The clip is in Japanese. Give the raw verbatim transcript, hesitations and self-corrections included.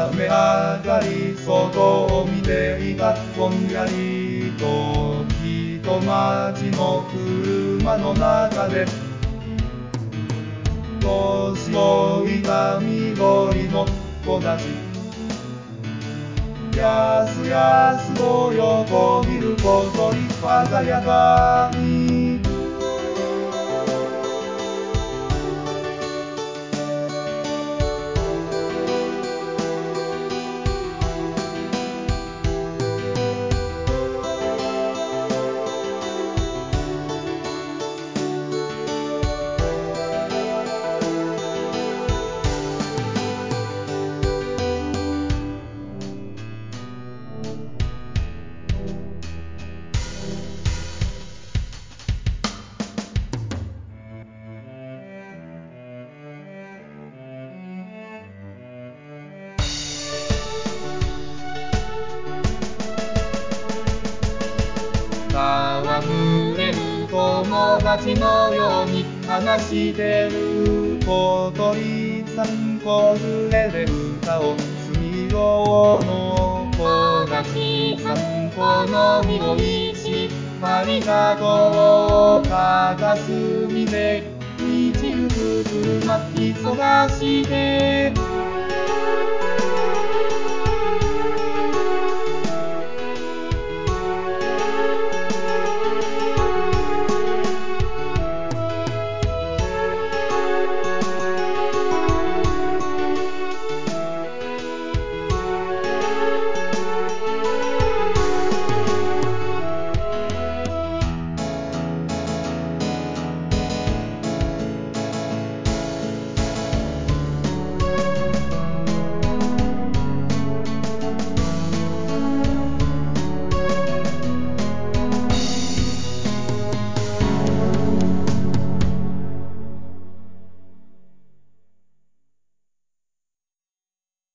雨上がり外を見ていたぼんやりと人待ちの車の中で年老いた緑の子たちやすやすと横切る小鳥鮮やかに戯れる友達のように話してる小鳥さん子連れで歌を墨色の子たちさん好みの石ありがとう片隅で道行く車忙して